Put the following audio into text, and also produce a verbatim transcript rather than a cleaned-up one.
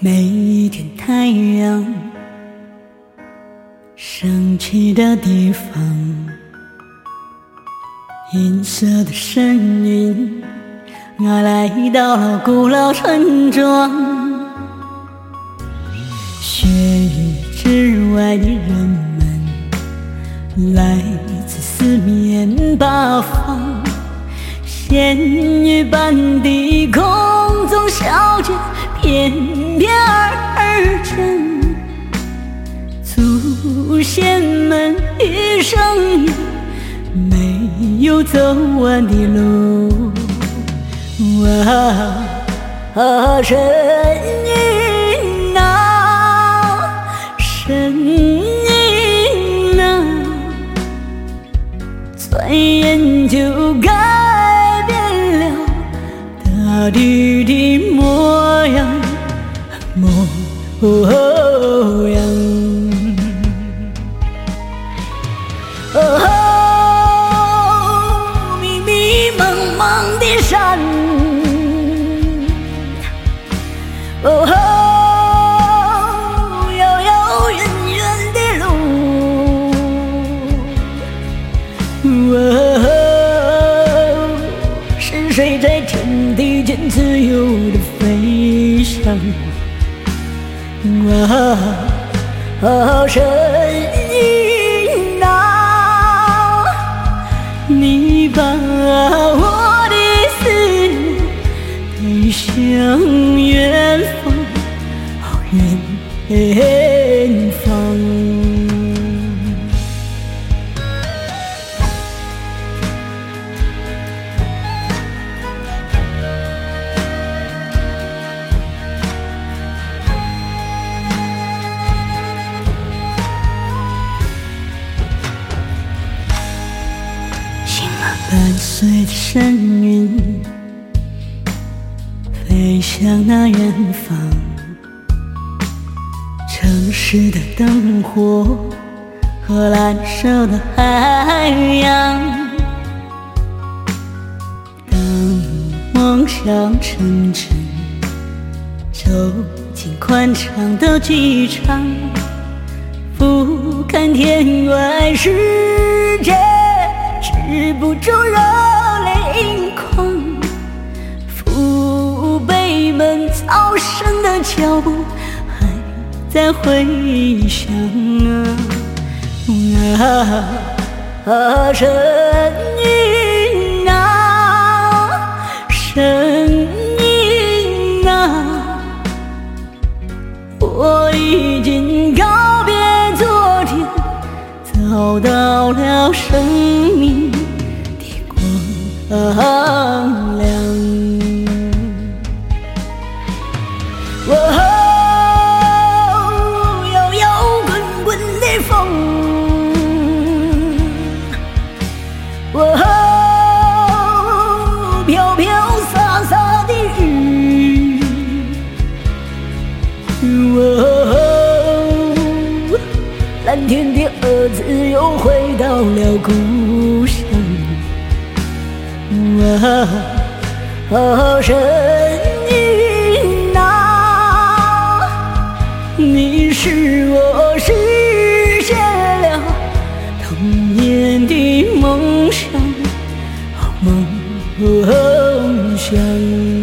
每一天太阳升起的地方，银色的身影，我来到了古老村庄。雪域之外的人们来自四面八方，仙女般的空中小姐翩翩而至，祖先们的声音，没有走完的路。啊啊，声音啊，声音啊，转眼就改变了大地的模样，模样。哦，迷迷茫茫的山，哦，遥遥远远的路，哦，是谁在天地间自由地飞翔？啊啊，声音啊，你把我的思念带向远方，哦，远方。伴随着声音飞向那远方，城市的灯火和蓝色的海洋。当梦想成真，走进宽敞的机场，俯瞰天外世界，止不住热泪盈眶。父辈们早生的脚步还在回响啊啊，声音啊，声音啊，我已经告别昨天，找到了生命光亮。哦，摇摇滚滚的风，哦，飘飘洒洒的雨，哦，蓝天的儿子又回到了故乡。啊哦，声音啊，你使我实现了童年的梦想，梦想。